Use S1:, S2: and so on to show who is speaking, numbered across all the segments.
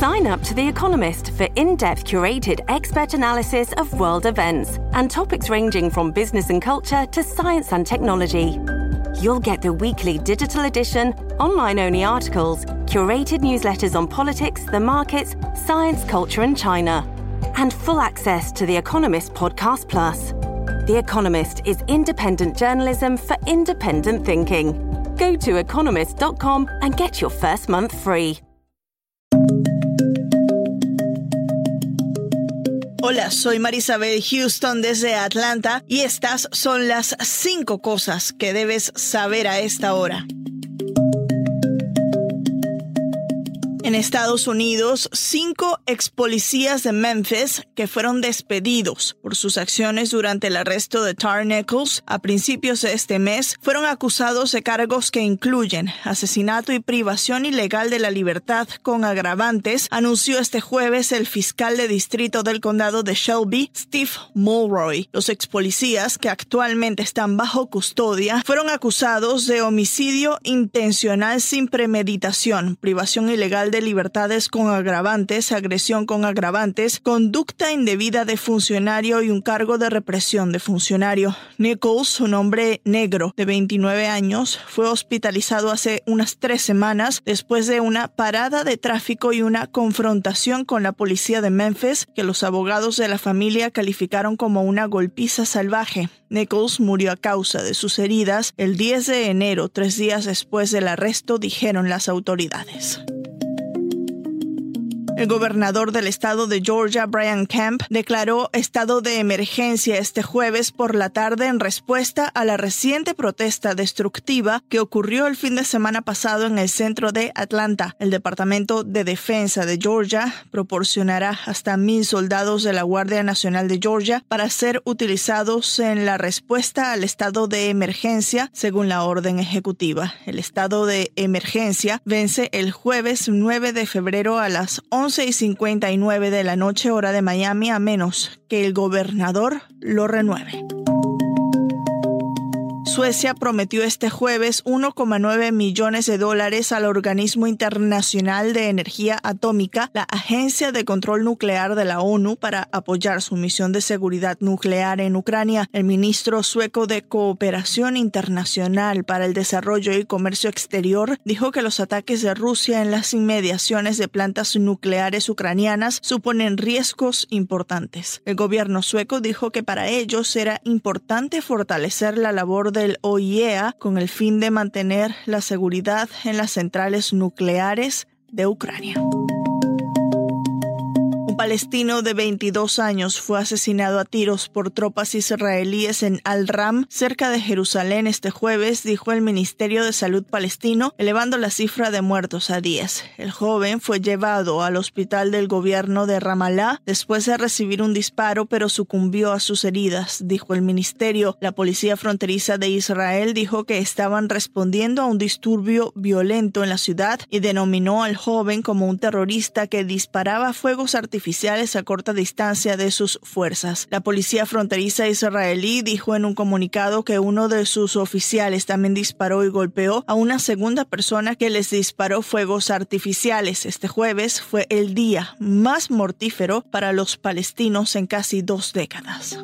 S1: Sign up to The Economist for in-depth curated expert analysis of world events and topics ranging from business and culture to science and technology. You'll get the weekly digital edition, online-only articles, curated newsletters on politics, the markets, science, culture and China, and full access to The Economist Podcast Plus. The Economist is independent journalism for independent thinking. Go to economist.com and get your first month free.
S2: Hola, soy Marisabel Houston desde Atlanta y estas son las 5 cosas que debes saber a esta hora. En Estados Unidos, 5 expolicías de Memphis que fueron despedidos por sus acciones durante el arresto de Tyre Nichols a principios de este mes fueron acusados de cargos que incluyen asesinato y privación ilegal de la libertad con agravantes, anunció este jueves el fiscal de distrito del condado de Shelby, Steve Mulroy. Los expolicías, que actualmente están bajo custodia, fueron acusados de homicidio intencional sin premeditación, privación ilegal de libertades con agravantes, agresión con agravantes, conducta indebida de funcionario y un cargo de represión de funcionario. Nichols, un hombre negro de 29 años, fue hospitalizado hace unas 3 semanas después de una parada de tráfico y una confrontación con la policía de Memphis que los abogados de la familia calificaron como una golpiza salvaje. Nichols murió a causa de sus heridas el 10 de enero, 3 días después del arresto, dijeron las autoridades. El gobernador del estado de Georgia, Brian Kemp, declaró estado de emergencia este jueves por la tarde en respuesta a la reciente protesta destructiva que ocurrió el fin de semana pasado en el centro de Atlanta. El Departamento de Defensa de Georgia proporcionará hasta 1,000 soldados de la Guardia Nacional de Georgia para ser utilizados en la respuesta al estado de emergencia, según la orden ejecutiva. El estado de emergencia vence el jueves 9 de febrero a las 11:59 de la noche, hora de Miami, a menos que el gobernador lo renueve. Suecia prometió este jueves $1,9 millones al Organismo Internacional de Energía Atómica, la Agencia de Control Nuclear de la ONU, para apoyar su misión de seguridad nuclear en Ucrania. El ministro sueco de Cooperación Internacional para el Desarrollo y Comercio Exterior dijo que los ataques de Rusia en las inmediaciones de plantas nucleares ucranianas suponen riesgos importantes. El gobierno sueco dijo que para ellos era importante fortalecer la labor del OIEA con el fin de mantener la seguridad en las centrales nucleares de Ucrania. Un palestino de 22 años fue asesinado a tiros por tropas israelíes en Al-Ram, cerca de Jerusalén, este jueves, dijo el Ministerio de Salud palestino, elevando la cifra de muertos a 10. El joven fue llevado al hospital del gobierno de Ramallah después de recibir un disparo, pero sucumbió a sus heridas, dijo el ministerio. La policía fronteriza de Israel dijo que estaban respondiendo a un disturbio violento en la ciudad y denominó al joven como un terrorista que disparaba fuegos artificiales a corta distancia de sus fuerzas. La policía fronteriza israelí dijo en un comunicado que uno de sus oficiales también disparó y golpeó a una segunda persona que les disparó fuegos artificiales. Este jueves fue el día más mortífero para los palestinos en casi 2 décadas.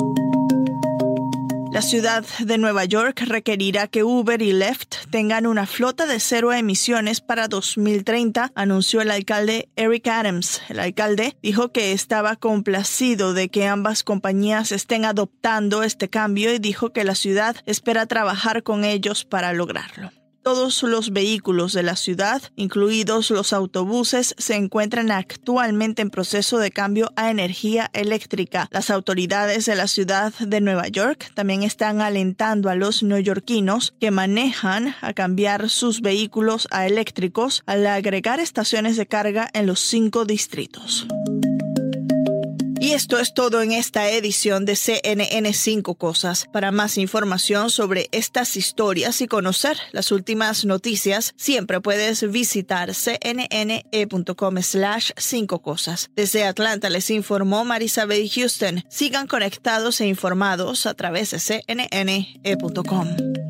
S2: La ciudad de Nueva York requerirá que Uber y Lyft tengan una flota de 0 emisiones para 2030, anunció el alcalde Eric Adams. El alcalde dijo que estaba complacido de que ambas compañías estén adoptando este cambio y dijo que la ciudad espera trabajar con ellos para lograrlo. Todos los vehículos de la ciudad, incluidos los autobuses, se encuentran actualmente en proceso de cambio a energía eléctrica. Las autoridades de la ciudad de Nueva York también están alentando a los neoyorquinos que manejan a cambiar sus vehículos a eléctricos al agregar estaciones de carga en los 5 distritos. Y esto es todo en esta edición de CNN 5 Cosas. Para más información sobre estas historias y conocer las últimas noticias, siempre puedes visitar cnne.com/5cosas. Desde Atlanta les informó Marisabel Houston. Sigan conectados e informados a través de cnne.com.